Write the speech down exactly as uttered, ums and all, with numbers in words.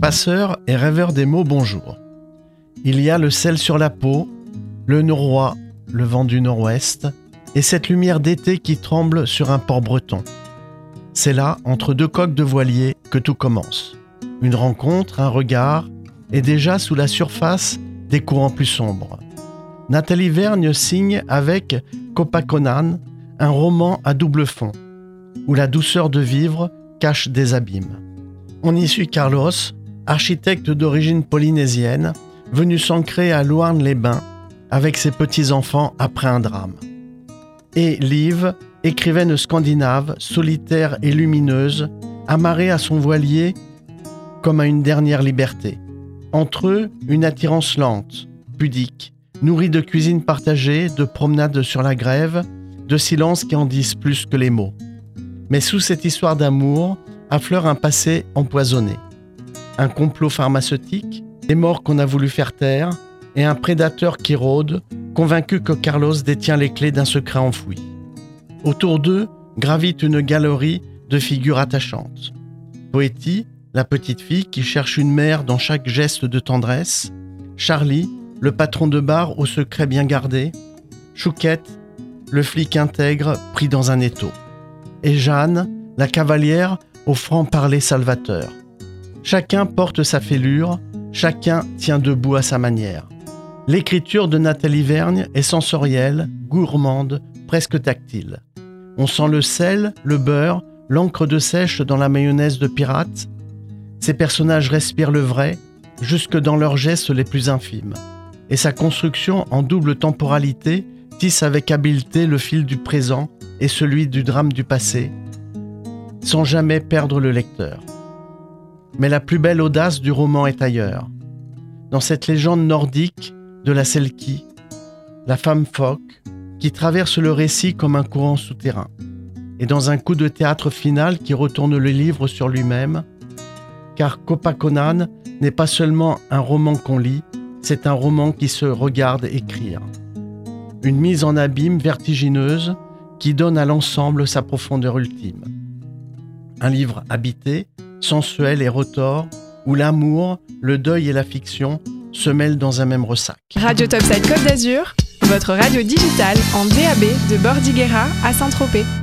Passeur et rêveur des mots, bonjour. Il y a le sel sur la peau, le noroît, le vent du nord-ouest, et cette lumière d'été qui tremble sur un port breton. C'est là, entre deux coques de voilier, que tout commence. Une rencontre, un regard, et déjà sous la surface, des courants plus sombres. Nathalie Vergne signe avec Copaconan un roman à double fond, où la douceur de vivre cache des abîmes. On y suit Carlos, architecte d'origine polynésienne, venu s'ancrer à Louarn-les-Bains avec ses petits-enfants après un drame. Et Liv, écrivaine scandinave, solitaire et lumineuse, amarrée à son voilier comme à une dernière liberté. Entre eux, une attirance lente, pudique, nourrie de cuisine partagée, de promenades sur la grève, de silences qui en disent plus que les mots. Mais sous cette histoire d'amour affleure un passé empoisonné. Un complot pharmaceutique, des morts qu'on a voulu faire taire, et un prédateur qui rôde, convaincu que Carlos détient les clés d'un secret enfoui. Autour d'eux gravite une galerie de figures attachantes. Poétie, la petite fille qui cherche une mère dans chaque geste de tendresse. Charlie, le patron de bar au secret bien gardé. Chouquette, le flic intègre pris dans un étau. Et Jeanne, la cavalière au franc-parler salvateur. Chacun porte sa fêlure, chacun tient debout à sa manière. L'écriture de Nathalie Vergne est sensorielle, gourmande, presque tactile. On sent le sel, le beurre, l'encre de sèche dans la mayonnaise de pirate. Ces personnages respirent le vrai, jusque dans leurs gestes les plus infimes. Et sa construction en double temporalité tisse avec habileté le fil du présent et celui du drame du passé, sans jamais perdre le lecteur. Mais la plus belle audace du roman est ailleurs. Dans cette légende nordique de la Selkie, la femme phoque, qui traverse le récit comme un courant souterrain. Et dans un coup de théâtre final qui retourne le livre sur lui-même, car Copaconan n'est pas seulement un roman qu'on lit, c'est un roman qui se regarde écrire. Une mise en abîme vertigineuse qui donne à l'ensemble sa profondeur ultime. Un livre habité, sensuel et retors, où l'amour, le deuil et la fiction se mêlent dans un même ressac. Radio Topside Côte d'Azur, votre radio digitale en D A B de Bordighera à Saint-Tropez.